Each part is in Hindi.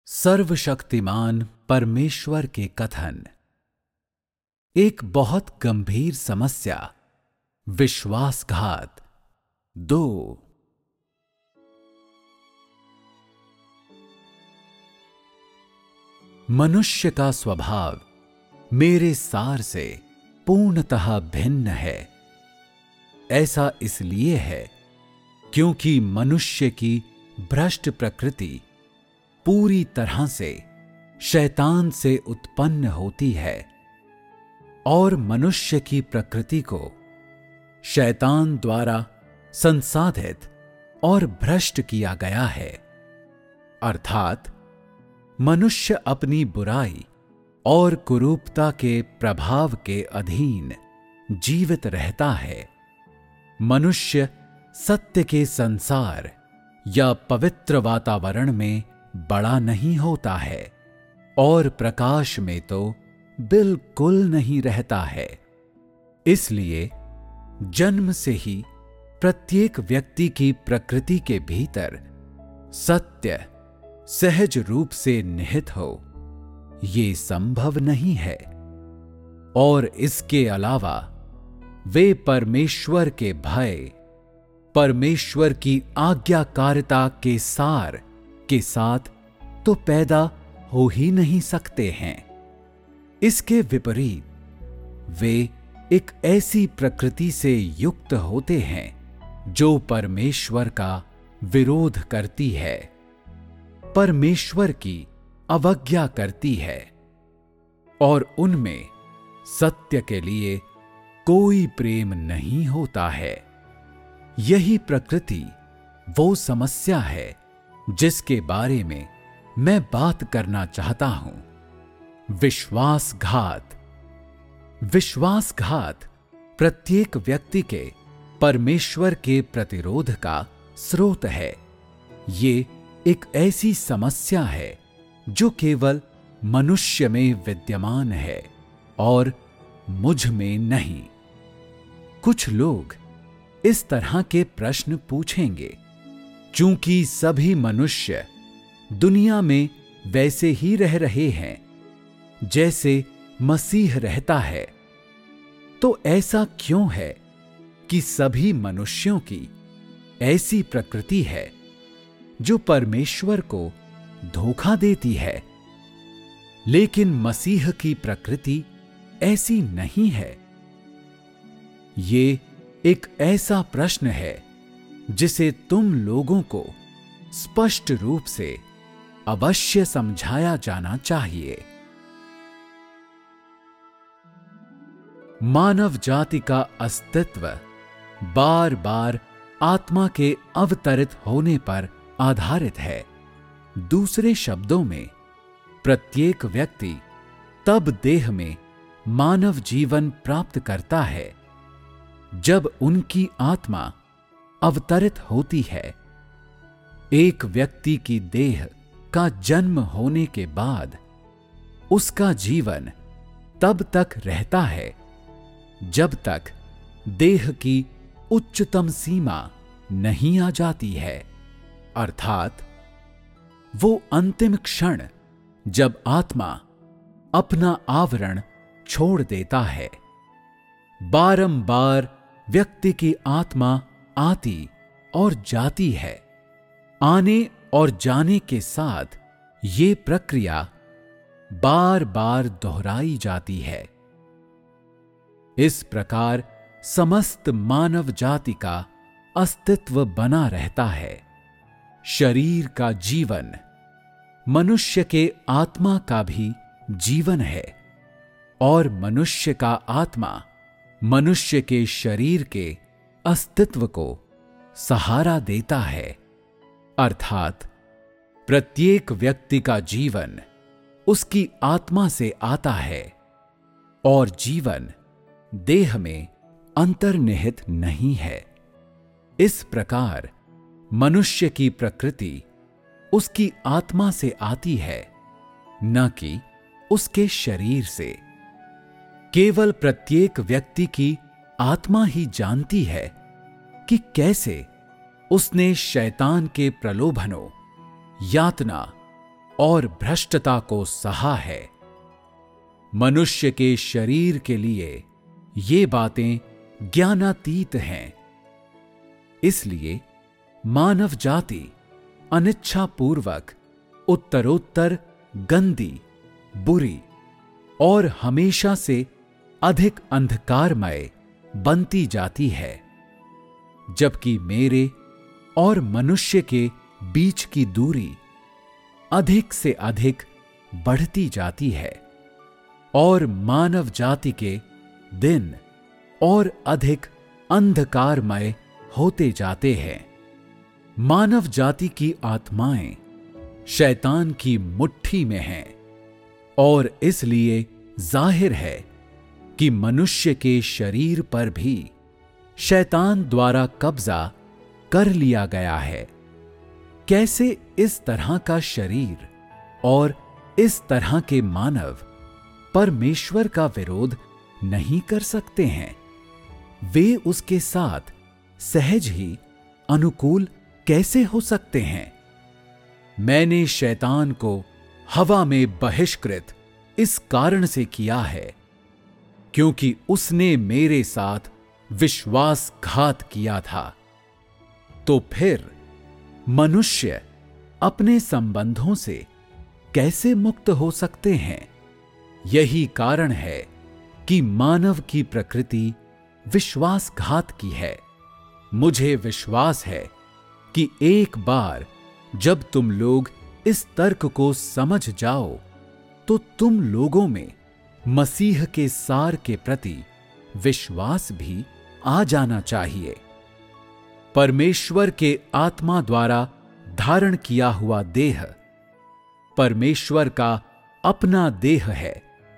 सर्वशक्तिमान परमेश्वर के कथन। एक बहुत गंभीर समस्या, विश्वासघात। 2। मनुष्य का स्वभाव मेरे सार से पूर्णतः भिन्न है। ऐसा इसलिए है क्योंकि मनुष्य की भ्रष्ट प्रकृति पूरी तरह से शैतान से उत्पन्न होती है और मनुष्य की प्रकृति को शैतान द्वारा संसाधित और भ्रष्ट किया गया है। अर्थात मनुष्य अपनी बुराई और कुरूपता के प्रभाव के अधीन जीवित रहता है। मनुष्य सत्य के संसार या पवित्र वातावरण में बड़ा नहीं होता है और प्रकाश में तो बिल्कुल नहीं रहता है। इसलिए जन्म से ही प्रत्येक व्यक्ति की प्रकृति के भीतर सत्य सहज रूप से निहित हो, ये संभव नहीं है। और इसके अलावा वे परमेश्वर के भय, परमेश्वर की आज्ञाकारिता के सार के साथ तो पैदा हो ही नहीं सकते हैं। इसके विपरीत वे एक ऐसी प्रकृति से युक्त होते हैं जो परमेश्वर का विरोध करती है, परमेश्वर की अवज्ञा करती है और उनमें सत्य के लिए कोई प्रेम नहीं होता है। यही प्रकृति वो समस्या है जिसके बारे में मैं बात करना चाहता हूं। विश्वासघात। विश्वासघात प्रत्येक व्यक्ति के परमेश्वर के प्रतिरोध का स्रोत है। ये एक ऐसी समस्या है जो केवल मनुष्य में विद्यमान है और मुझ में नहीं। कुछ लोग इस तरह के प्रश्न पूछेंगे, चूंकि सभी मनुष्य दुनिया में वैसे ही रह रहे हैं जैसे मसीह रहता है, तो ऐसा क्यों है कि सभी मनुष्यों की ऐसी प्रकृति है जो परमेश्वर को धोखा देती है, लेकिन मसीह की प्रकृति ऐसी नहीं है? ये एक ऐसा प्रश्न है जिसे तुम लोगों को स्पष्ट रूप से अवश्य समझाया जाना चाहिए। मानव जाति का अस्तित्व बार बार आत्मा के अवतरित होने पर आधारित है। दूसरे शब्दों में, प्रत्येक व्यक्ति तब देह में मानव जीवन प्राप्त करता है जब उनकी आत्मा अवतरित होती है। एक व्यक्ति की देह का जन्म होने के बाद उसका जीवन तब तक रहता है जब तक देह की उच्चतम सीमा नहीं आ जाती है। अर्थात वो अंतिम क्षण जब आत्मा अपना आवरण छोड़ देता है। बारंबार व्यक्ति की आत्मा आती और जाती है। आने और जाने के साथ ये प्रक्रिया बार बार दोहराई जाती है। इस प्रकार समस्त मानव जाति का अस्तित्व बना रहता है। शरीर का जीवन मनुष्य के आत्मा का भी जीवन है और मनुष्य का आत्मा मनुष्य के शरीर के अस्तित्व को सहारा देता है। अर्थात प्रत्येक व्यक्ति का जीवन उसकी आत्मा से आता है और जीवन देह में अंतर्निहित नहीं है। इस प्रकार मनुष्य की प्रकृति उसकी आत्मा से आती है, न कि उसके शरीर से। केवल प्रत्येक व्यक्ति की आत्मा ही जानती है कि कैसे उसने शैतान के प्रलोभनों, यातना और भ्रष्टता को सहा है। मनुष्य के शरीर के लिए ये बातें ज्ञानातीत हैं। इसलिए मानव जाति अनिच्छापूर्वक उत्तरोत्तर गंदी, बुरी और हमेशा से अधिक अंधकारमय बनती जाती है, जबकि मेरे और मनुष्य के बीच की दूरी अधिक से अधिक बढ़ती जाती है और मानव जाति के दिन और अधिक अंधकारमय होते जाते हैं। मानव जाति की आत्माएं शैतान की मुट्ठी में हैं और इसलिए जाहिर है कि मनुष्य के शरीर पर भी शैतान द्वारा कब्जा कर लिया गया है। कैसे इस तरह का शरीर और इस तरह के मानव परमेश्वर का विरोध नहीं कर सकते हैं? वे उसके साथ सहज ही अनुकूल कैसे हो सकते हैं? मैंने शैतान को हवा में बहिष्कृत इस कारण से किया है क्योंकि उसने मेरे साथ विश्वासघात किया था। तो फिर मनुष्य अपने संबंधों से कैसे मुक्त हो सकते हैं? यही कारण है कि मानव की प्रकृति विश्वासघात की है। मुझे विश्वास है कि एक बार जब तुम लोग इस तर्क को समझ जाओ तो तुम लोगों में मसीह के सार के प्रति विश्वास भी आ जाना चाहिए। परमेश्वर के आत्मा द्वारा धारण किया हुआ देह परमेश्वर का अपना देह है।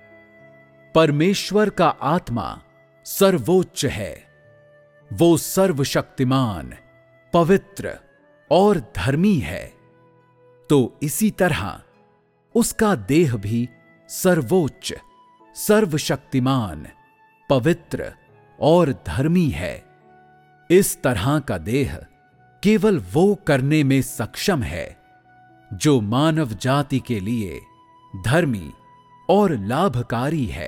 परमेश्वर का आत्मा सर्वोच्च है। वो सर्वशक्तिमान, पवित्र और धर्मी है। तो इसी तरह उसका देह भी सर्वोच्च, सर्वशक्तिमान, पवित्र और धर्मी है। इस तरह का देह केवल वो करने में सक्षम है जो मानव जाति के लिए धर्मी और लाभकारी है।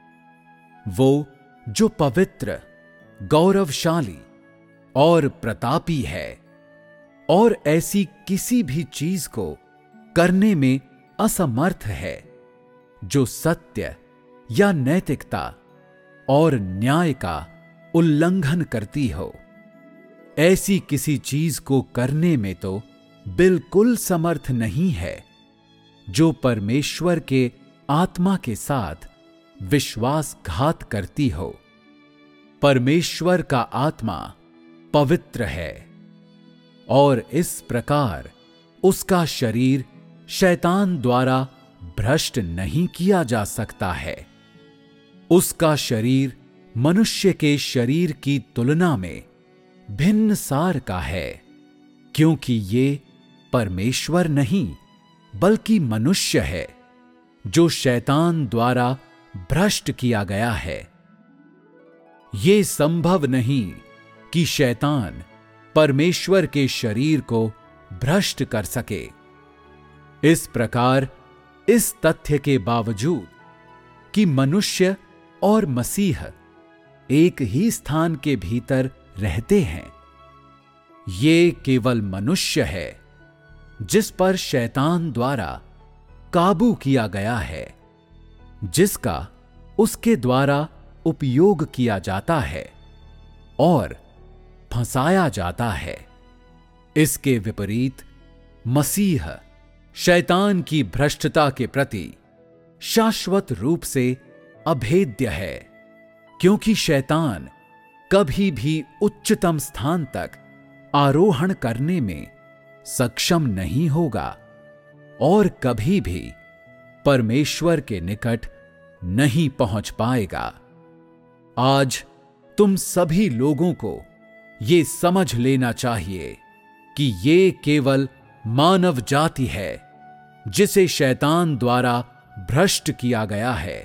वो जो पवित्र, गौरवशाली और प्रतापी है और ऐसी किसी भी चीज को करने में असमर्थ है जो सत्य या नैतिकता और न्याय का उल्लंघन करती हो। ऐसी किसी चीज को करने में तो बिल्कुल समर्थ नहीं है जो परमेश्वर के आत्मा के साथ विश्वासघात करती हो। परमेश्वर का आत्मा पवित्र है और इस प्रकार उसका शरीर शैतान द्वारा भ्रष्ट नहीं किया जा सकता है। उसका शरीर मनुष्य के शरीर की तुलना में भिन्न सार का है, क्योंकि ये परमेश्वर नहीं बल्कि मनुष्य है जो शैतान द्वारा भ्रष्ट किया गया है। ये संभव नहीं कि शैतान परमेश्वर के शरीर को भ्रष्ट कर सके। इस प्रकार इस तथ्य के बावजूद कि मनुष्य और मसीह एक ही स्थान के भीतर रहते हैं, ये केवल मनुष्य है जिस पर शैतान द्वारा काबू किया गया है, जिसका उसके द्वारा उपयोग किया जाता है और फंसाया जाता है। इसके विपरीत मसीह शैतान की भ्रष्टता के प्रति शाश्वत रूप से अभेद्य है, क्योंकि शैतान कभी भी उच्चतम स्थान तक आरोहण करने में सक्षम नहीं होगा और कभी भी परमेश्वर के निकट नहीं पहुंच पाएगा। आज तुम सभी लोगों को ये समझ लेना चाहिए कि ये केवल मानव जाति है जिसे शैतान द्वारा भ्रष्ट किया गया है,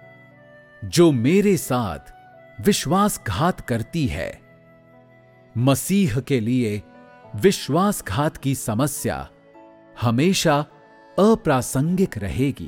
जो मेरे साथ विश्वासघात करती है। मसीह के लिए विश्वासघात की समस्या हमेशा अप्रासंगिक रहेगी।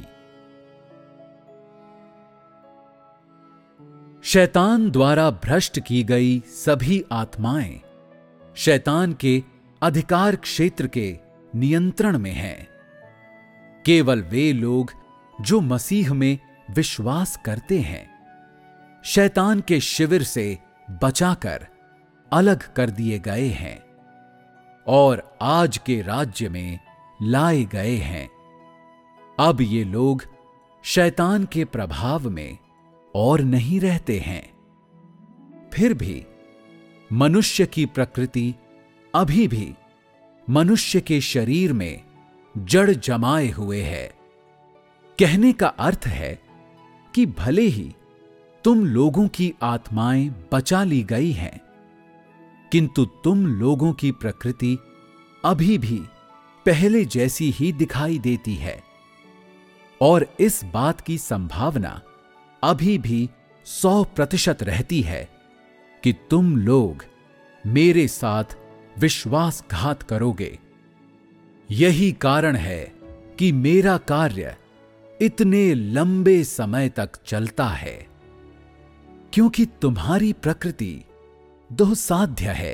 शैतान द्वारा भ्रष्ट की गई सभी आत्माएं शैतान के अधिकार क्षेत्र के नियंत्रण में हैं। केवल वे लोग जो मसीह में विश्वास करते हैं शैतान के शिविर से बचाकर अलग कर दिए गए हैं और आज के राज्य में लाए गए हैं। अब ये लोग शैतान के प्रभाव में और नहीं रहते हैं। फिर भी मनुष्य की प्रकृति अभी भी मनुष्य के शरीर में जड़ जमाए हुए है। कहने का अर्थ है कि भले ही तुम लोगों की आत्माएं बचा ली गई हैं, किंतु तुम लोगों की प्रकृति अभी भी पहले जैसी ही दिखाई देती है और इस बात की संभावना अभी भी 100% रहती है कि तुम लोग मेरे साथ विश्वासघात करोगे। यही कारण है कि मेरा कार्य इतने लंबे समय तक चलता है, क्योंकि तुम्हारी प्रकृति दुस्साध्य है।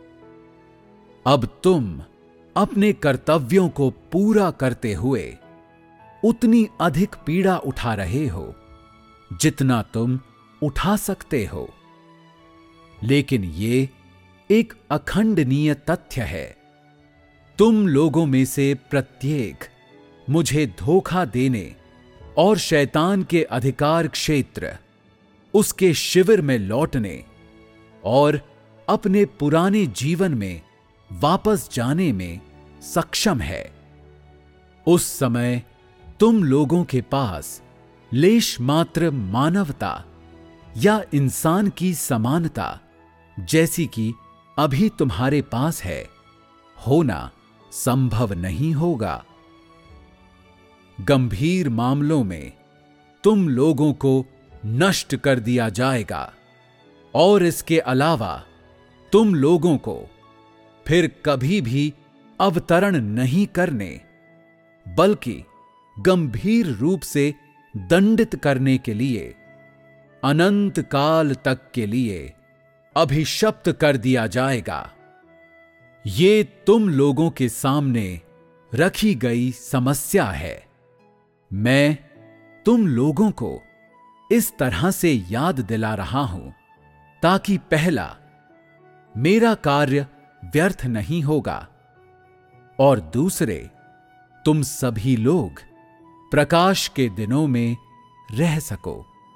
अब तुम अपने कर्तव्यों को पूरा करते हुए उतनी अधिक पीड़ा उठा रहे हो जितना तुम उठा सकते हो, लेकिन ये एक अखंडनीय तथ्य है। तुम लोगों में से प्रत्येक मुझे धोखा देने और शैतान के अधिकार क्षेत्र उसके शिविर में लौटने और अपने पुराने जीवन में वापस जाने में सक्षम है। उस समय तुम लोगों के पास लेश मात्र मानवता या इंसान की समानता जैसी कि अभी तुम्हारे पास है होना संभव नहीं होगा। गंभीर मामलों में तुम लोगों को नष्ट कर दिया जाएगा और इसके अलावा तुम लोगों को फिर कभी भी अवतरण नहीं करने बल्कि गंभीर रूप से दंडित करने के लिए अनंत काल तक के लिए अभिशप्त कर दिया जाएगा। ये तुम लोगों के सामने रखी गई समस्या है। मैं तुम लोगों को इस तरह से याद दिला रहा हूं ताकि पहला, मेरा कार्य व्यर्थ नहीं होगा और दूसरे, तुम सभी लोग प्रकाश के दिनों में रह सको।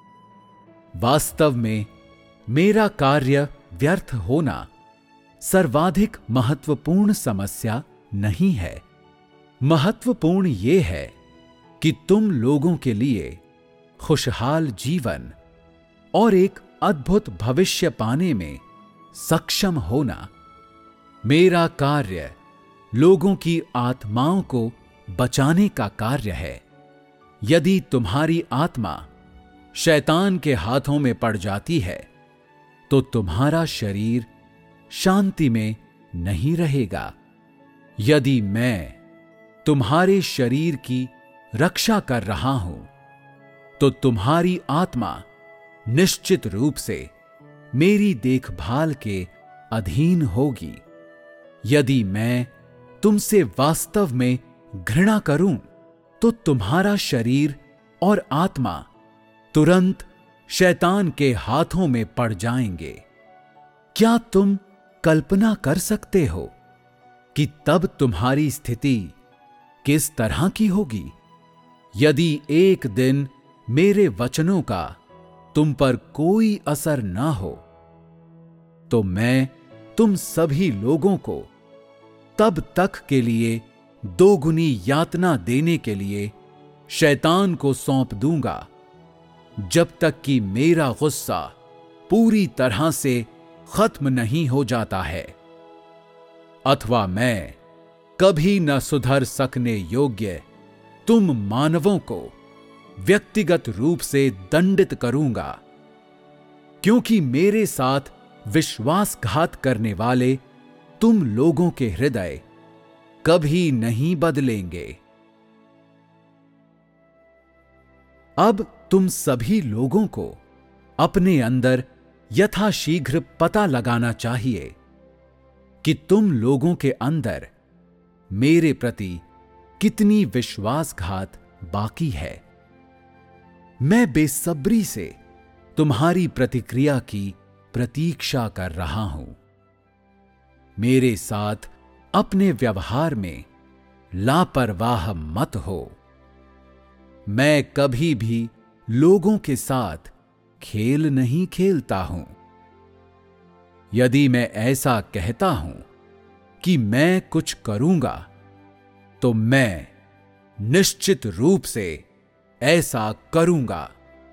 वास्तव में मेरा कार्य व्यर्थ होना सर्वाधिक महत्वपूर्ण समस्या नहीं है। महत्वपूर्ण यह है कि तुम लोगों के लिए खुशहाल जीवन और एक अद्भुत भविष्य पाने में सक्षम होना। मेरा कार्य लोगों की आत्माओं को बचाने का कार्य है। यदि तुम्हारी आत्मा शैतान के हाथों में पड़ जाती है तो तुम्हारा शरीर शांति में नहीं रहेगा। यदि मैं तुम्हारे शरीर की रक्षा कर रहा हूं तो तुम्हारी आत्मा निश्चित रूप से मेरी देखभाल के अधीन होगी। यदि मैं तुमसे वास्तव में घृणा करूं तो तुम्हारा शरीर और आत्मा तुरंत शैतान के हाथों में पड़ जाएंगे। क्या तुम कल्पना कर सकते हो कि तब तुम्हारी स्थिति किस तरह की होगी? यदि एक दिन मेरे वचनों का तुम पर कोई असर ना हो तो मैं तुम सभी लोगों को तब तक के लिए दोगुनी यातना देने के लिए शैतान को सौंप दूंगा जब तक कि मेरा गुस्सा पूरी तरह से खत्म नहीं हो जाता है, अथवा मैं कभी न सुधर सकने योग्य तुम मानवों को व्यक्तिगत रूप से दंडित करूंगा, क्योंकि मेरे साथ विश्वासघात करने वाले तुम लोगों के हृदय कभी नहीं बदलेंगे। अब तुम सभी लोगों को अपने अंदर यथाशीघ्र पता लगाना चाहिए कि तुम लोगों के अंदर मेरे प्रति कितनी विश्वासघात बाकी है। मैं बेसब्री से तुम्हारी प्रतिक्रिया की प्रतीक्षा कर रहा हूं। मेरे साथ अपने व्यवहार में लापरवाह मत हो। मैं कभी भी लोगों के साथ खेल नहीं खेलता हूं। यदि मैं ऐसा कहता हूं कि मैं कुछ करूंगा, तो मैं निश्चित रूप से ऐसा करूंगा।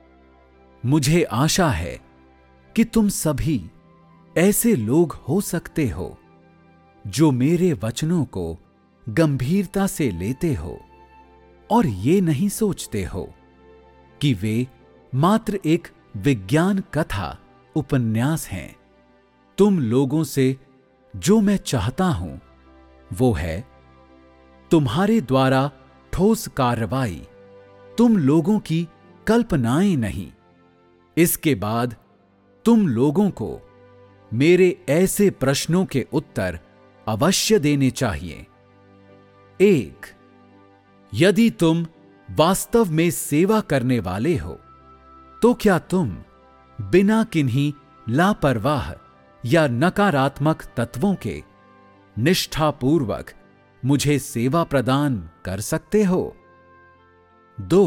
मुझे आशा है कि तुम सभी ऐसे लोग हो सकते हो जो मेरे वचनों को गंभीरता से लेते हो और ये नहीं सोचते हो कि वे मात्र एक विज्ञान कथा उपन्यास हैं। तुम लोगों से जो मैं चाहता हूं वो है तुम्हारे द्वारा ठोस कार्रवाई, तुम लोगों की कल्पनाएं नहीं। इसके बाद तुम लोगों को मेरे ऐसे प्रश्नों के उत्तर अवश्य देने चाहिए। 1. यदि तुम वास्तव में सेवा करने वाले हो, तो क्या तुम बिना किन्हीं लापरवाह या नकारात्मक तत्वों के निष्ठापूर्वक मुझे सेवा प्रदान कर सकते हो? 2.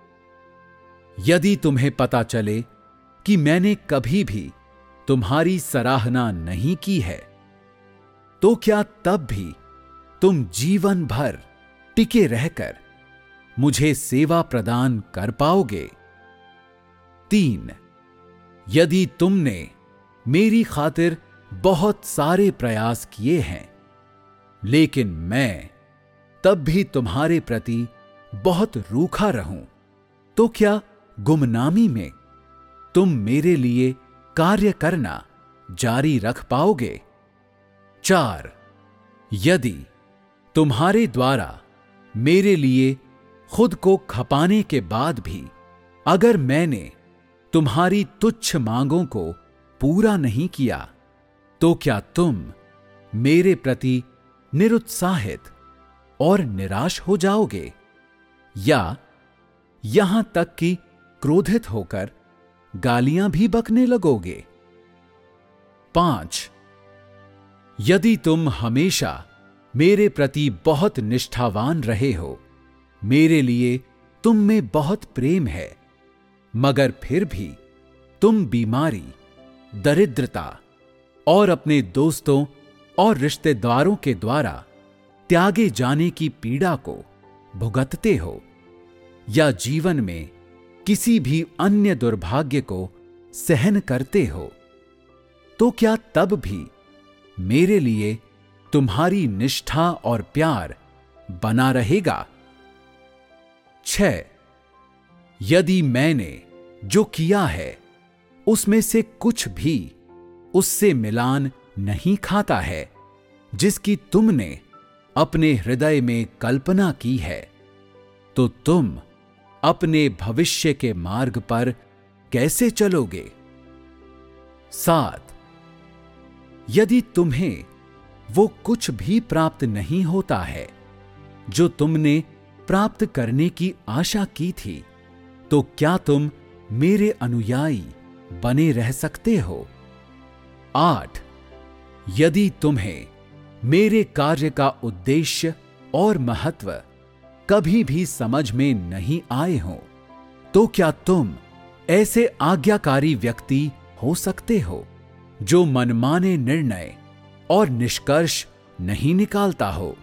यदि तुम्हें पता चले कि मैंने कभी भी तुम्हारी सराहना नहीं की है, तो क्या तब भी तुम जीवन भर टिके रहकर मुझे सेवा प्रदान कर पाओगे? 3. यदि तुमने मेरी खातिर बहुत सारे प्रयास किए हैं, लेकिन मैं तब भी तुम्हारे प्रति बहुत रूखा रहूं, तो क्या गुमनामी में तुम मेरे लिए कार्य करना जारी रख पाओगे? 4. यदि तुम्हारे द्वारा मेरे लिए खुद को खपाने के बाद भी अगर मैंने तुम्हारी तुच्छ मांगों को पूरा नहीं किया, तो क्या तुम मेरे प्रति निरुत्साहित और निराश हो जाओगे या यहां तक कि क्रोधित होकर गालियां भी बकने लगोगे? 5. यदि तुम हमेशा मेरे प्रति बहुत निष्ठावान रहे हो, मेरे लिए तुम में बहुत प्रेम है, मगर फिर भी तुम बीमारी, दरिद्रता और अपने दोस्तों और रिश्तेदारों के द्वारा त्यागे जाने की पीड़ा को भुगतते हो या जीवन में किसी भी अन्य दुर्भाग्य को सहन करते हो, तो क्या तब भी मेरे लिए तुम्हारी निष्ठा और प्यार बना रहेगा? 6. यदि मैंने जो किया है उसमें से कुछ भी उससे मिलान नहीं खाता है जिसकी तुमने अपने हृदय में कल्पना की है, तो तुम अपने भविष्य के मार्ग पर कैसे चलोगे? 7. यदि तुम्हें वो कुछ भी प्राप्त नहीं होता है जो तुमने प्राप्त करने की आशा की थी, तो क्या तुम मेरे अनुयायी बने रह सकते हो? 8. यदि तुम्हें मेरे कार्य का उद्देश्य और महत्व कभी भी समझ में नहीं आए हो, तो क्या तुम ऐसे आज्ञाकारी व्यक्ति हो सकते हो जो मनमाने निर्णय और निष्कर्ष नहीं निकालता हो?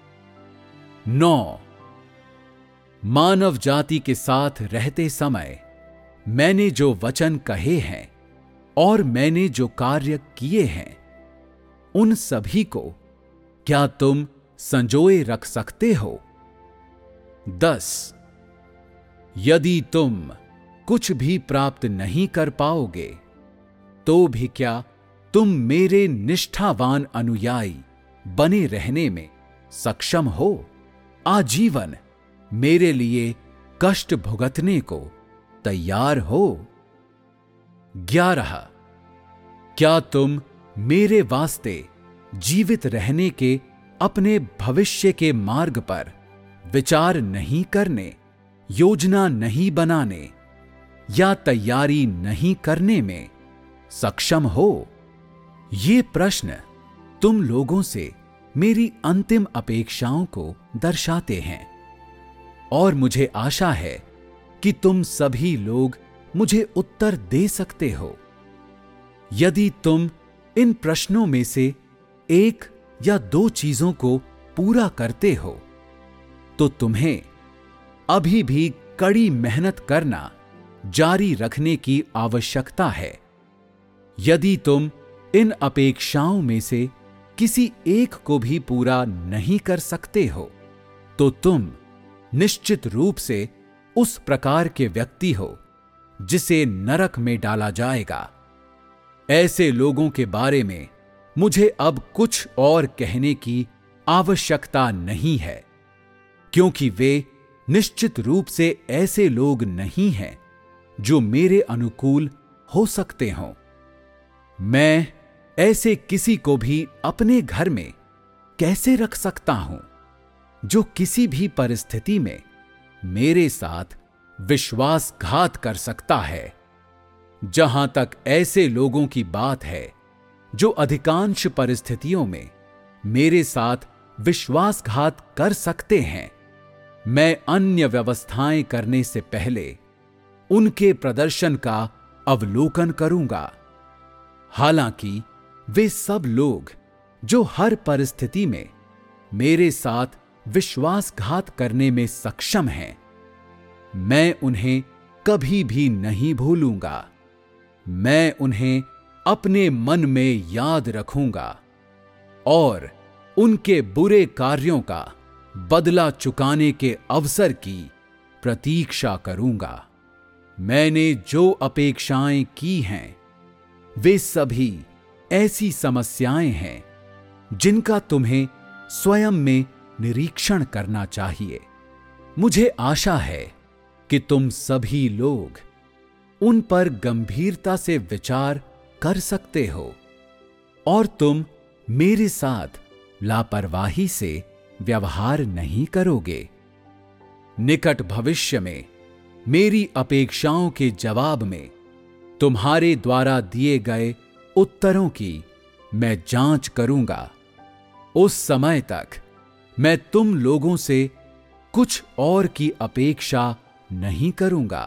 9. मानव जाति के साथ रहते समय मैंने जो वचन कहे हैं और मैंने जो कार्य किए हैं, उन सभी को क्या तुम संजोए रख सकते हो? 10. यदि तुम कुछ भी प्राप्त नहीं कर पाओगे, तो भी क्या तुम मेरे निष्ठावान अनुयायी बने रहने में सक्षम हो? आजीवन मेरे लिए कष्ट भुगतने को तैयार हो? 11. क्या तुम मेरे वास्ते जीवित रहने के अपने भविष्य के मार्ग पर विचार नहीं करने, योजना नहीं बनाने या तैयारी नहीं करने में सक्षम हो? ये प्रश्न तुम लोगों से मेरी अंतिम अपेक्षाओं को दर्शाते हैं और मुझे आशा है कि तुम सभी लोग मुझे उत्तर दे सकते हो। यदि तुम इन प्रश्नों में से एक या दो चीजों को पूरा करते हो तो तुम्हें अभी भी कड़ी मेहनत करना जारी रखने की आवश्यकता है। यदि तुम इन अपेक्षाओं में से किसी एक को भी पूरा नहीं कर सकते हो तो तुम निश्चित रूप से उस प्रकार के व्यक्ति हो जिसे नरक में डाला जाएगा। ऐसे लोगों के बारे में मुझे अब कुछ और कहने की आवश्यकता नहीं है, क्योंकि वे निश्चित रूप से ऐसे लोग नहीं हैं जो मेरे अनुकूल हो सकते हों। मैं ऐसे किसी को भी अपने घर में कैसे रख सकता हूं जो किसी भी परिस्थिति में मेरे साथ विश्वासघात कर सकता है। जहां तक ऐसे लोगों की बात है जो अधिकांश परिस्थितियों में मेरे साथ विश्वासघात कर सकते हैं, मैं अन्य व्यवस्थाएं करने से पहले उनके प्रदर्शन का अवलोकन करूंगा। हालांकि वे सब लोग जो हर परिस्थिति में मेरे साथ विश्वासघात करने में सक्षम हैं, मैं उन्हें कभी भी नहीं भूलूंगा। मैं उन्हें अपने मन में याद रखूंगा और उनके बुरे कार्यों का बदला चुकाने के अवसर की प्रतीक्षा करूंगा। मैंने जो अपेक्षाएं की हैं, वे सभी ऐसी समस्याएं हैं जिनका तुम्हें स्वयं में निरीक्षण करना चाहिए। मुझे आशा है कि तुम सभी लोग उन पर गंभीरता से विचार कर सकते हो और तुम मेरे साथ लापरवाही से व्यवहार नहीं करोगे। निकट भविष्य में मेरी अपेक्षाओं के जवाब में तुम्हारे द्वारा दिए गए उत्तरों की मैं जांच करूंगा। उस समय तक मैं तुम लोगों से कुछ और की अपेक्षा नहीं करूंगा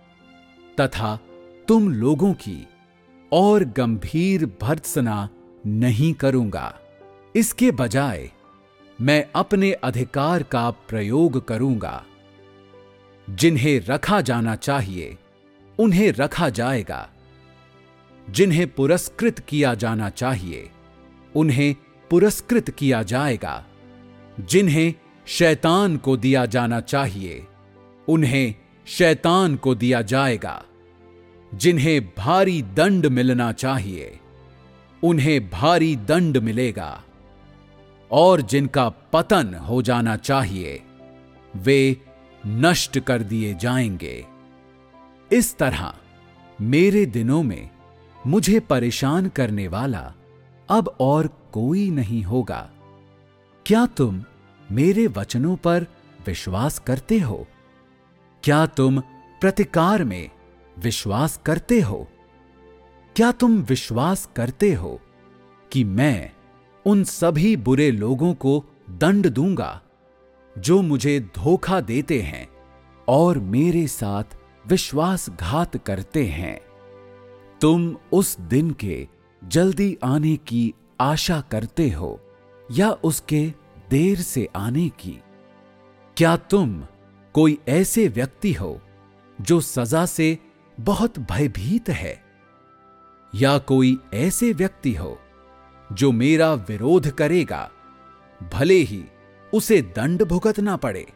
तथा तुम लोगों की और गंभीर भर्त्सना नहीं करूंगा। इसके बजाय मैं अपने अधिकार का प्रयोग करूंगा। जिन्हें रखा जाना चाहिए उन्हें रखा जाएगा, जिन्हें पुरस्कृत किया जाना चाहिए उन्हें पुरस्कृत किया जाएगा, जिन्हें शैतान को दिया जाना चाहिए उन्हें शैतान को दिया जाएगा, जिन्हें भारी दंड मिलना चाहिए उन्हें भारी दंड मिलेगा और जिनका पतन हो जाना चाहिए वे नष्ट कर दिए जाएंगे। इस तरह मेरे दिनों में मुझे परेशान करने वाला अब और कोई नहीं होगा। क्या तुम मेरे वचनों पर विश्वास करते हो? क्या तुम प्रतिकार में विश्वास करते हो? क्या तुम विश्वास करते हो कि मैं उन सभी बुरे लोगों को दंड दूंगा जो मुझे धोखा देते हैं और मेरे साथ विश्वासघात करते हैं? तुम उस दिन के जल्दी आने की आशा करते हो या उसके देर से आने की? क्या तुम कोई ऐसे व्यक्ति हो जो सजा से बहुत भयभीत है, या कोई ऐसे व्यक्ति हो जो मेरा विरोध करेगा भले ही उसे दंड भुगतना पड़े?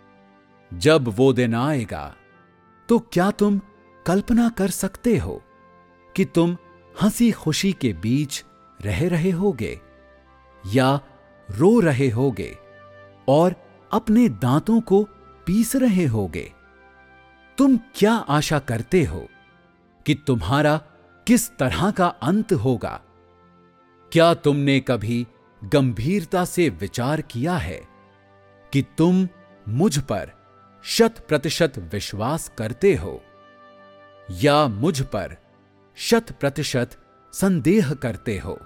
जब वो दिन आएगा तो क्या तुम कल्पना कर सकते हो कि तुम हंसी खुशी के बीच रह रहे होगे या रो रहे होगे और अपने दांतों को पीस रहे होगे? तुम क्या आशा करते हो कि तुम्हारा किस तरह का अंत होगा? क्या तुमने कभी गंभीरता से विचार किया है कि तुम मुझ पर 100% विश्वास करते हो या मुझ पर 100% संदेह करते हो?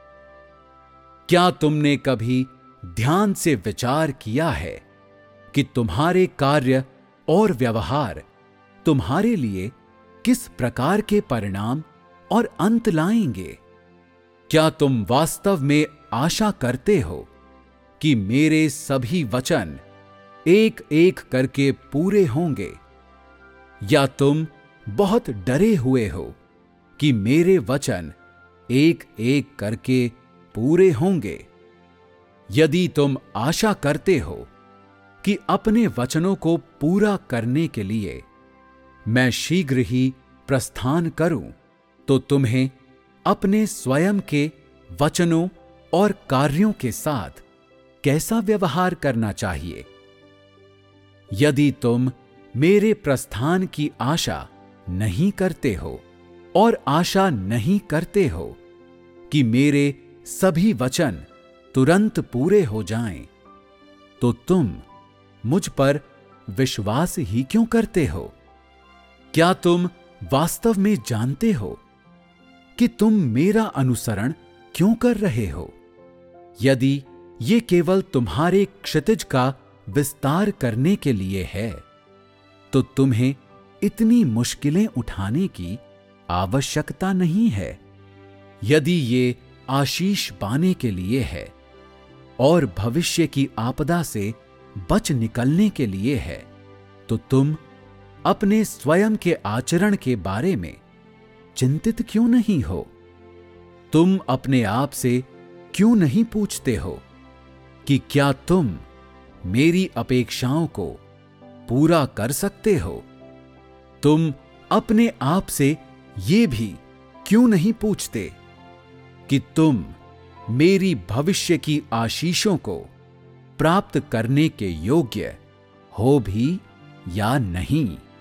क्या तुमने कभी ध्यान से विचार किया है कि तुम्हारे कार्य और व्यवहार तुम्हारे लिए किस प्रकार के परिणाम और अंत लाएंगे? क्या तुम वास्तव में आशा करते हो कि मेरे सभी वचन एक एक करके पूरे होंगे, या तुम बहुत डरे हुए हो कि मेरे वचन एक एक करके पूरे होंगे? यदि तुम आशा करते हो कि अपने वचनों को पूरा करने के लिए मैं शीघ्र ही प्रस्थान करूं, तो तुम्हें अपने स्वयं के वचनों और कार्यों के साथ कैसा व्यवहार करना चाहिए? यदि तुम मेरे प्रस्थान की आशा नहीं करते हो और आशा नहीं करते हो कि मेरे सभी वचन तुरंत पूरे हो जाएं, तो तुम मुझ पर विश्वास ही क्यों करते हो? क्या तुम वास्तव में जानते हो कि तुम मेरा अनुसरण क्यों कर रहे हो? यदि ये केवल तुम्हारे क्षितिज का विस्तार करने के लिए है, तो तुम्हें इतनी मुश्किलें उठाने की आवश्यकता नहीं है। यदि ये आशीष पाने के लिए है और भविष्य की आपदा से बच निकलने के लिए है, तो तुम अपने स्वयं के आचरण के बारे में चिंतित क्यों नहीं हो? तुम अपने आप से क्यों नहीं पूछते हो कि क्या तुम मेरी अपेक्षाओं को पूरा कर सकते हो? तुम अपने आप से ये भी क्यों नहीं पूछते कि तुम मेरी भविष्य की आशीषों को प्राप्त करने के योग्य हो भी या नहीं?